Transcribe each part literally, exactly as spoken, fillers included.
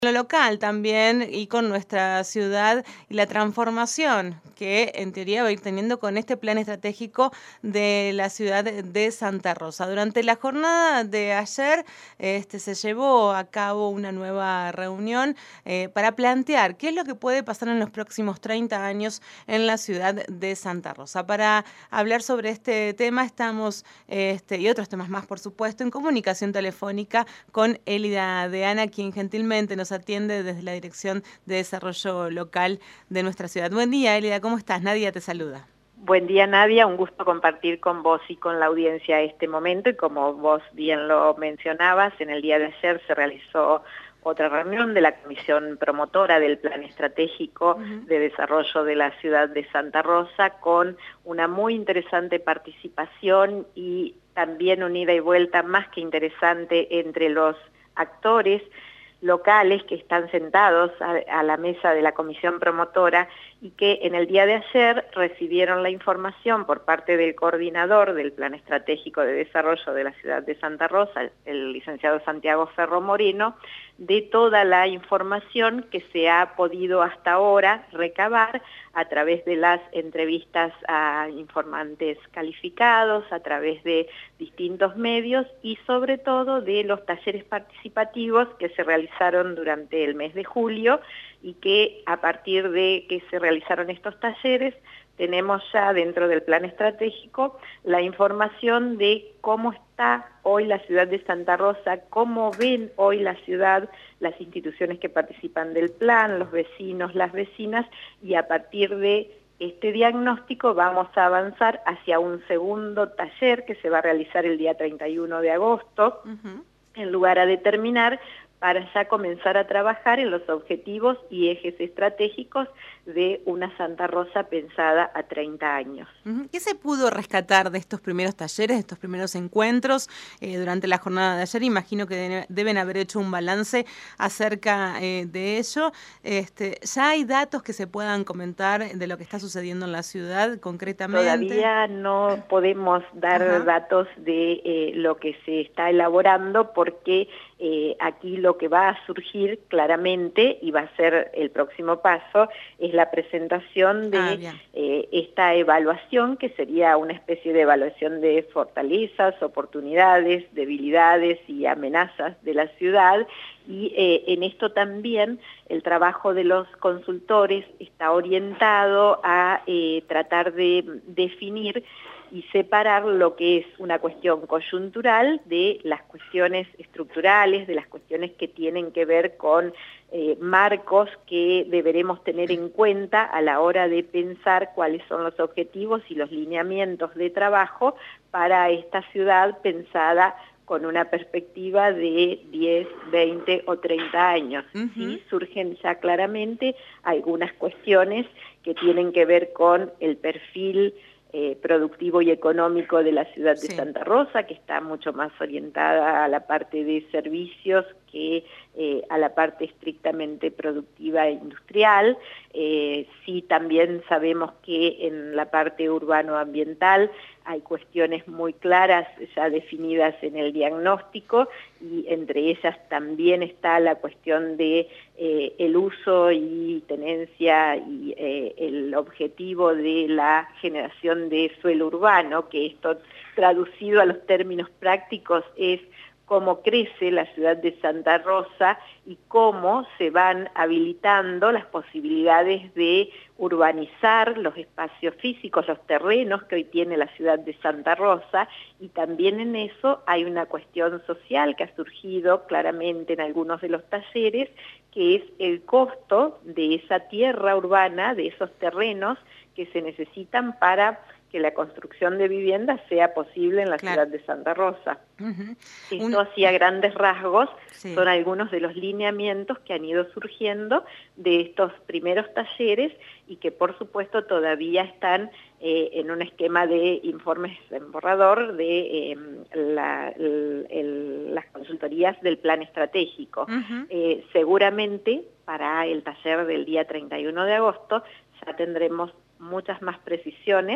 lo local también y con nuestra ciudad y la transformación que en teoría va a ir teniendo con este plan estratégico de la ciudad de Santa Rosa. Durante la jornada de ayer este, se llevó a cabo una nueva reunión eh, para plantear qué es lo que puede pasar en los próximos treinta años en la ciudad de Santa Rosa. Para hablar sobre este tema estamos, este, y otros temas más por supuesto, en comunicación telefónica con Elida Deana, quien gentilmente nos atiende desde la Dirección de Desarrollo Local de nuestra ciudad. Buen día, Elida, ¿cómo estás? Nadia te saluda. Buen día, Nadia, un gusto compartir con vos y con la audiencia este momento, y como vos bien lo mencionabas, en el día de ayer se realizó otra reunión de la Comisión Promotora del Plan Estratégico uh-huh. de Desarrollo de la Ciudad de Santa Rosa, con una muy interesante participación y también una ida y vuelta más que interesante entre los actores locales que están sentados a, a la mesa de la comisión promotora, y que en el día de ayer recibieron la información por parte del coordinador del Plan Estratégico de Desarrollo de la Ciudad de Santa Rosa, el licenciado Santiago Ferro Moreno, de toda la información que se ha podido hasta ahora recabar a través de las entrevistas a informantes calificados, a través de distintos medios y sobre todo de los talleres participativos que se realizaron durante el mes de julio, y que a partir de que se realizaron estos talleres tenemos ya dentro del plan estratégico la información de cómo está hoy la ciudad de Santa Rosa, cómo ven hoy la ciudad, las instituciones que participan del plan, los vecinos, las vecinas, y a partir de este diagnóstico vamos a avanzar hacia un segundo taller que se va a realizar el día treinta y uno de agosto, uh-huh. en lugar a determinar, para ya comenzar a trabajar en los objetivos y ejes estratégicos de una Santa Rosa pensada a treinta años. ¿Qué se pudo rescatar de estos primeros talleres, de estos primeros encuentros eh, durante la jornada de ayer? Imagino que deben haber hecho un balance acerca eh, de ello. Este, ¿Ya hay datos que se puedan comentar de lo que está sucediendo en la ciudad concretamente? Todavía no podemos dar Ajá. datos de eh, lo que se está elaborando, porque eh, aquí lo que va a surgir claramente, y va a ser el próximo paso, es la presentación de ah, eh, esta evaluación, que sería una especie de evaluación de fortalezas, oportunidades, debilidades y amenazas de la ciudad, y eh, en esto también el trabajo de los consultores está orientado a eh, tratar de definir y separar lo que es una cuestión coyuntural de las cuestiones estructurales, de las cuestiones que tienen que ver con eh, marcos que deberemos tener en cuenta a la hora de pensar cuáles son los objetivos y los lineamientos de trabajo para esta ciudad pensada con una perspectiva de diez, veinte o treinta años. Uh-huh. Sí, surgen ya claramente algunas cuestiones que tienen que ver con el perfil Eh, productivo y económico de la ciudad de sí. Santa Rosa, que está mucho más orientada a la parte de servicios que eh, a la parte estrictamente productiva e industrial. Eh, sí, también sabemos que en la parte urbano-ambiental hay cuestiones muy claras ya definidas en el diagnóstico, y entre ellas también está la cuestión de eh, el uso y tenencia y eh, el objetivo de la generación de suelo urbano, que esto traducido a los términos prácticos es cómo crece la ciudad de Santa Rosa y cómo se van habilitando las posibilidades de urbanizar los espacios físicos, los terrenos que hoy tiene la ciudad de Santa Rosa, y también en eso hay una cuestión social que ha surgido claramente en algunos de los talleres, que es el costo de esa tierra urbana, de esos terrenos que se necesitan para que la construcción de viviendas sea posible en la claro. ciudad de Santa Rosa. Uh-huh. Esto Un... así a grandes rasgos sí. son algunos de los lineamientos que han ido surgiendo de estos primeros talleres, y que por supuesto todavía están eh, en un esquema de informes en borrador de eh, la, el, el, las consultorías del plan estratégico. Uh-huh. eh, seguramente para el taller del día treinta y uno de agosto ya tendremos muchas más precisiones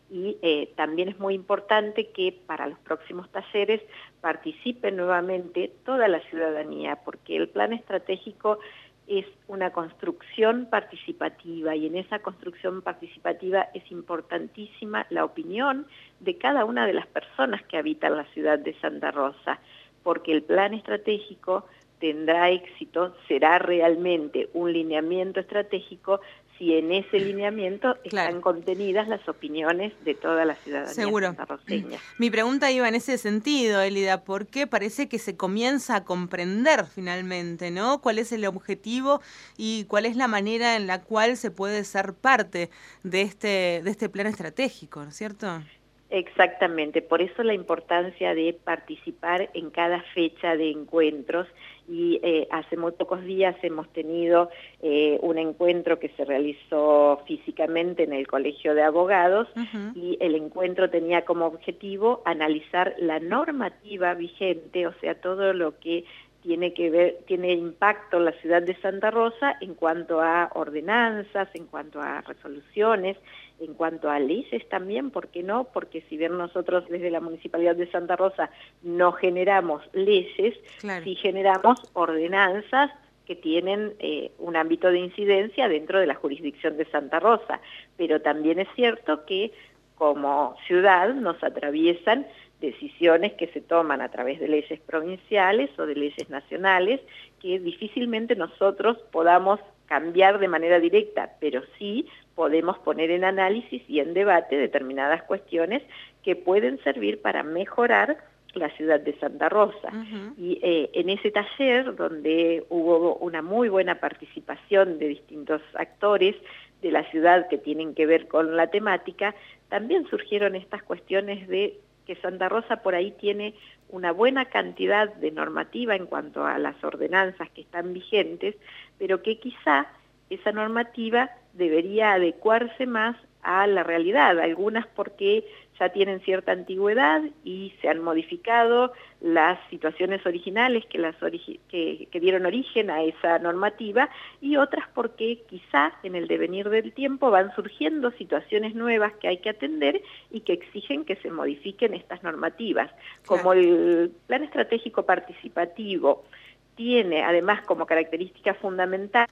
y eh, también es muy importante que para los próximos talleres participe nuevamente toda la ciudadanía, porque el plan estratégico es una construcción participativa y en esa construcción participativa es importantísima la opinión de cada una de las personas que habitan la ciudad de Santa Rosa, porque el plan estratégico tendrá éxito, será realmente un lineamiento estratégico si en ese lineamiento Claro. están contenidas las opiniones de toda la ciudadanía Seguro. santarroceña. Mi pregunta iba en ese sentido, Elida, porque parece que se comienza a comprender finalmente, ¿no? ¿Cuál es el objetivo y cuál es la manera en la cual se puede ser parte de este, de este plan estratégico, ¿no es cierto? Exactamente, por eso la importancia de participar en cada fecha de encuentros y eh, hace muy pocos días hemos tenido eh, un encuentro que se realizó físicamente en el Colegio de Abogados uh-huh. y el encuentro tenía como objetivo analizar la normativa vigente, o sea, todo lo que tiene que ver, tiene impacto en la ciudad de Santa Rosa en cuanto a ordenanzas, en cuanto a resoluciones, en cuanto a leyes también, ¿por qué no? Porque si bien nosotros desde la Municipalidad de Santa Rosa no generamos leyes, claro. sí generamos ordenanzas que tienen eh, un ámbito de incidencia dentro de la jurisdicción de Santa Rosa, pero también es cierto que como ciudad nos atraviesan decisiones que se toman a través de leyes provinciales o de leyes nacionales que difícilmente nosotros podamos cambiar de manera directa, pero sí podemos poner en análisis y en debate determinadas cuestiones que pueden servir para mejorar la ciudad de Santa Rosa. Uh-huh. Y eh, en ese taller, donde hubo una muy buena participación de distintos actores de la ciudad que tienen que ver con la temática, también surgieron estas cuestiones de que Santa Rosa por ahí tiene una buena cantidad de normativa en cuanto a las ordenanzas que están vigentes, pero que quizá esa normativa debería adecuarse más a la realidad, algunas porque ya tienen cierta antigüedad y se han modificado las situaciones originales que, las origi que, que dieron origen a esa normativa, y otras porque quizá en el devenir del tiempo van surgiendo situaciones nuevas que hay que atender y que exigen que se modifiquen estas normativas. Claro. Como el Plan Estratégico Participativo tiene además como característica fundamental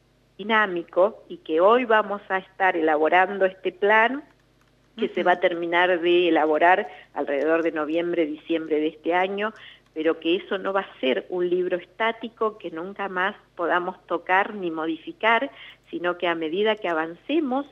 dinámico, y que hoy vamos a estar elaborando este plan que uh-huh. se va a terminar de elaborar alrededor de noviembre, diciembre de este año, pero que eso no va a ser un libro estático que nunca más podamos tocar ni modificar, sino que a medida que avancemos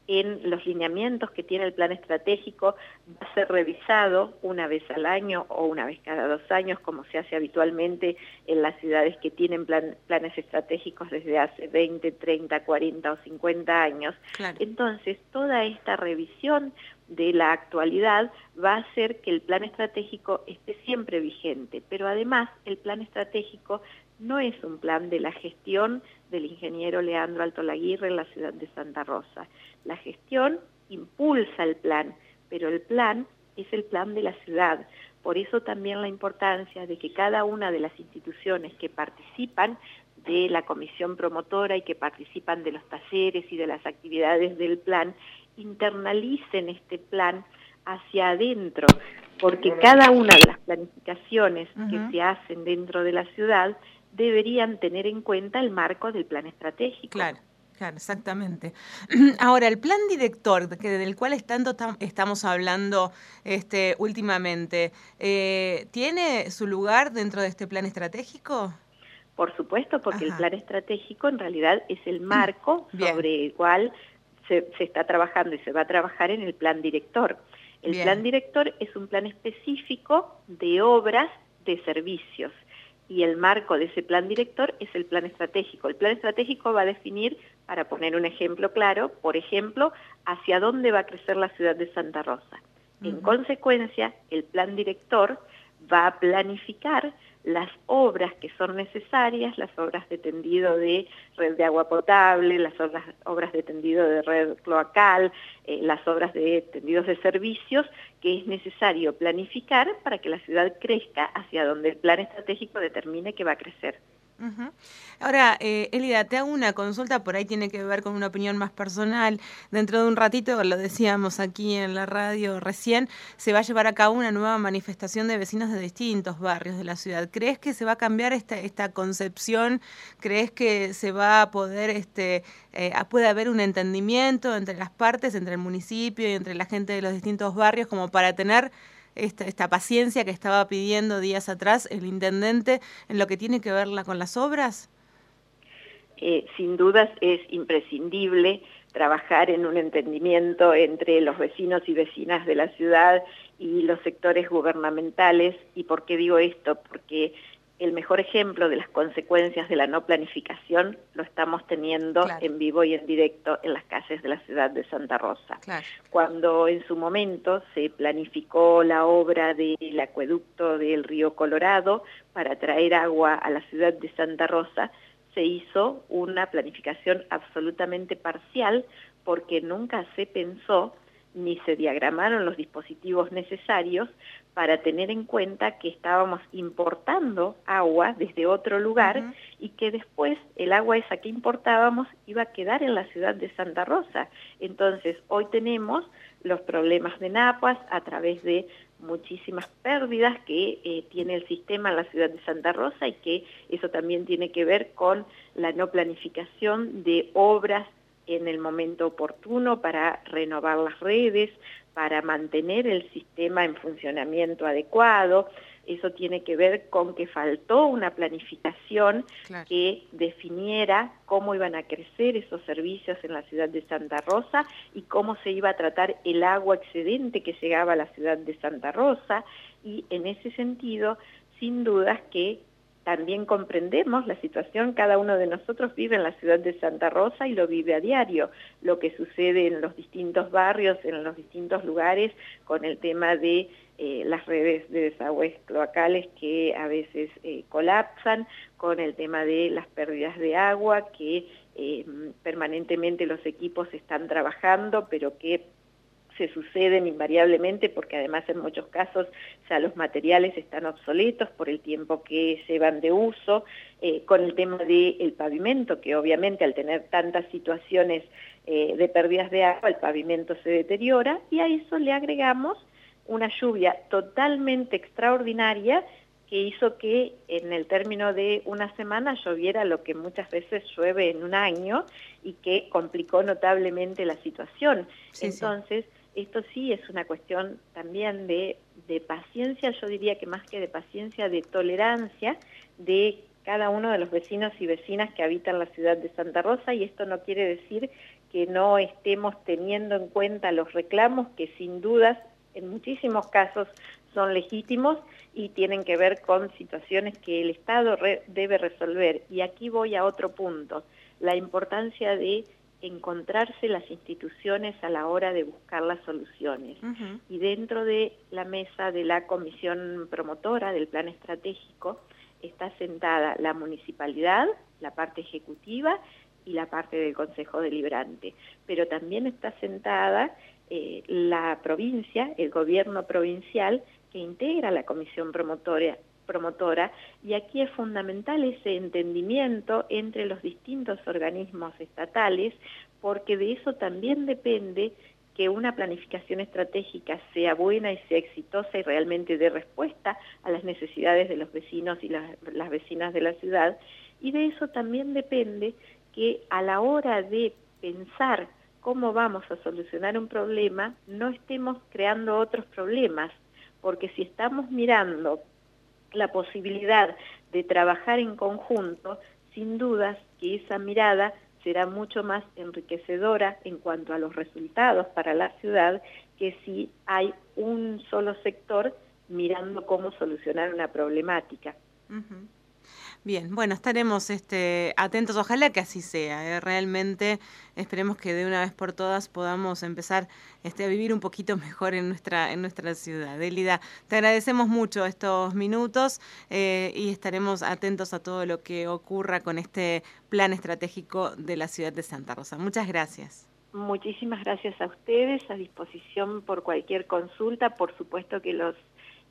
en los lineamientos que tiene el plan estratégico, va a ser revisado una vez al año o una vez cada dos años, como se hace habitualmente en las ciudades que tienen plan, planes estratégicos desde hace veinte, treinta, cuarenta o cincuenta años. Claro. Entonces, toda esta revisión de la actualidad va a hacer que el plan estratégico esté siempre vigente, pero además el plan estratégico no es un plan de la gestión del ingeniero Leandro Altolaguirre en la ciudad de Santa Rosa. La gestión impulsa el plan, pero el plan es el plan de la ciudad. Por eso también la importancia de que cada una de las instituciones que participan de la comisión promotora y que participan de los talleres y de las actividades del plan, internalicen este plan hacia adentro, porque cada una de las planificaciones uh-huh. que se hacen dentro de la ciudad deberían tener en cuenta el marco del plan estratégico. Claro, claro, exactamente. Ahora, el plan director que del cual tanto estamos hablando este, últimamente, eh, ¿tiene su lugar dentro de este plan estratégico? Por supuesto, porque Ajá. el plan estratégico en realidad es el marco Bien. sobre el cual se, se está trabajando y se va a trabajar en el plan director. El Bien. plan director es un plan específico de obras de servicios, y el marco de ese plan director es el plan estratégico. El plan estratégico va a definir, para poner un ejemplo claro, por ejemplo, hacia dónde va a crecer la ciudad de Santa Rosa. Uh-huh. En consecuencia, el plan director va a planificar las obras que son necesarias, las obras de tendido de red de agua potable, las obras, obras de tendido de red cloacal, eh, las obras de tendidos de servicios que es necesario planificar para que la ciudad crezca hacia donde el plan estratégico determine que va a crecer. Uh-huh. Ahora, eh, Elida, te hago una consulta, por ahí tiene que ver con una opinión más personal. Dentro de un ratito, lo decíamos aquí en la radio recién, se va a llevar a cabo una nueva manifestación de vecinos de distintos barrios de la ciudad. ¿Crees que se va a cambiar esta, esta concepción? ¿Crees que se va a poder, este, eh, puede haber un entendimiento entre las partes, entre el municipio y entre la gente de los distintos barrios, como para tener Esta, esta paciencia que estaba pidiendo días atrás el intendente en lo que tiene que ver con las obras? Eh, sin dudas es imprescindible trabajar en un entendimiento entre los vecinos y vecinas de la ciudad y los sectores gubernamentales. ¿Y por qué digo esto? Porque el mejor ejemplo de las consecuencias de la no planificación lo estamos teniendo claro. en vivo y en directo en las calles de la ciudad de Santa Rosa. Claro. Cuando en su momento se planificó la obra del acueducto del río Colorado para traer agua a la ciudad de Santa Rosa, se hizo una planificación absolutamente parcial porque nunca se pensó ni se diagramaron los dispositivos necesarios para tener en cuenta que estábamos importando agua desde otro lugar uh-huh. y que después el agua esa que importábamos iba a quedar en la ciudad de Santa Rosa. Entonces, hoy tenemos los problemas de napas a través de muchísimas pérdidas que eh, tiene el sistema en la ciudad de Santa Rosa y que eso también tiene que ver con la no planificación de obras en el momento oportuno para renovar las redes, para mantener el sistema en funcionamiento adecuado. Eso tiene que ver con que faltó una planificación claro. que definiera cómo iban a crecer esos servicios en la ciudad de Santa Rosa y cómo se iba a tratar el agua excedente que llegaba a la ciudad de Santa Rosa. Y en ese sentido, sin dudas que también comprendemos la situación, cada uno de nosotros vive en la ciudad de Santa Rosa y lo vive a diario, lo que sucede en los distintos barrios, en los distintos lugares, con el tema de eh, las redes de desagües cloacales que a veces eh, colapsan, con el tema de las pérdidas de agua, que eh, permanentemente los equipos están trabajando, pero que se suceden invariablemente porque además en muchos casos ya los materiales están obsoletos por el tiempo que llevan de uso, eh, con el tema del pavimento, que obviamente al tener tantas situaciones eh, de pérdidas de agua, el pavimento se deteriora, y a eso le agregamos una lluvia totalmente extraordinaria que hizo que en el término de una semana lloviera lo que muchas veces llueve en un año y que complicó notablemente la situación. Sí, Entonces, sí. Esto sí es una cuestión también de, de paciencia, yo diría que más que de paciencia, de tolerancia de cada uno de los vecinos y vecinas que habitan la ciudad de Santa Rosa, y esto no quiere decir que no estemos teniendo en cuenta los reclamos que sin dudas en muchísimos casos son legítimos y tienen que ver con situaciones que el Estado re, debe resolver. Y aquí voy a otro punto, la importancia de encontrarse las instituciones a la hora de buscar las soluciones. Uh-huh. Y dentro de la mesa de la comisión promotora del plan estratégico está sentada la municipalidad, la parte ejecutiva y la parte del Consejo Deliberante. Pero también está sentada eh, la provincia, el gobierno provincial, que integra la comisión promotora, promotora, y aquí es fundamental ese entendimiento entre los distintos organismos estatales, porque de eso también depende que una planificación estratégica sea buena y sea exitosa y realmente dé respuesta a las necesidades de los vecinos y las, las vecinas de la ciudad, y de eso también depende que a la hora de pensar cómo vamos a solucionar un problema, no estemos creando otros problemas, porque si estamos mirando la posibilidad de trabajar en conjunto, sin dudas que esa mirada será mucho más enriquecedora en cuanto a los resultados para la ciudad que si hay un solo sector mirando cómo solucionar una problemática. Uh-huh. Bien, bueno, estaremos este, atentos, ojalá que así sea, ¿eh? Realmente esperemos que de una vez por todas podamos empezar este, a vivir un poquito mejor en nuestra, en nuestra ciudad. Elida, te agradecemos mucho estos minutos eh, y estaremos atentos a todo lo que ocurra con este plan estratégico de la ciudad de Santa Rosa. Muchas gracias. Muchísimas gracias a ustedes, a disposición por cualquier consulta, por supuesto que los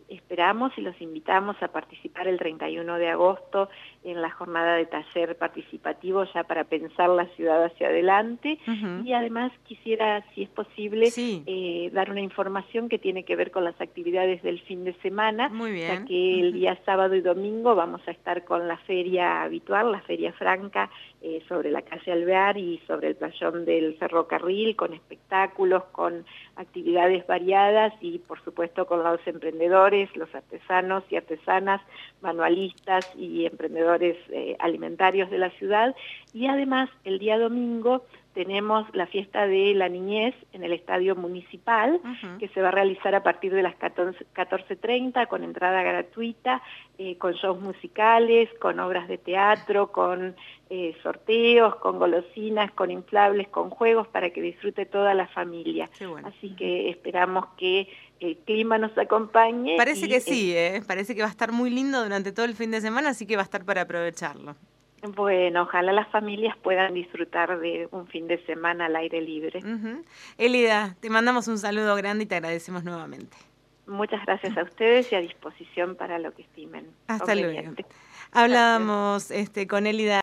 esperamos y los invitamos a participar el treinta y uno de agosto en la jornada de taller participativo ya para pensar la ciudad hacia adelante. Uh-huh. Y además quisiera, si es posible, sí. eh, dar una información que tiene que ver con las actividades del fin de semana. Muy bien. Ya que el día sábado y domingo vamos a estar con la feria habitual, la Feria Franca, eh, sobre la calle Alvear y sobre el playón del ferrocarril, con espectáculos, con actividades variadas y por supuesto con los emprendedores, los artesanos y artesanas, manualistas y emprendedores eh, alimentarios de la ciudad. Y además el día domingo tenemos la fiesta de la niñez en el Estadio Municipal, uh-huh. que se va a realizar a partir de las catorce treinta con entrada gratuita, eh, con shows musicales, con obras de teatro, con eh, sorteos, con golosinas, con inflables, con juegos para que disfrute toda la familia. Qué bueno. Así que esperamos que el clima nos acompañe. Parece y, que sí, eh, parece que va a estar muy lindo durante todo el fin de semana, así que va a estar para aprovecharlo. Bueno, ojalá las familias puedan disfrutar de un fin de semana al aire libre. Uh-huh. Elida, te mandamos un saludo grande y te agradecemos nuevamente. Muchas gracias a ustedes y a disposición para lo que estimen. Hasta luego. Hablábamos este, con Elida.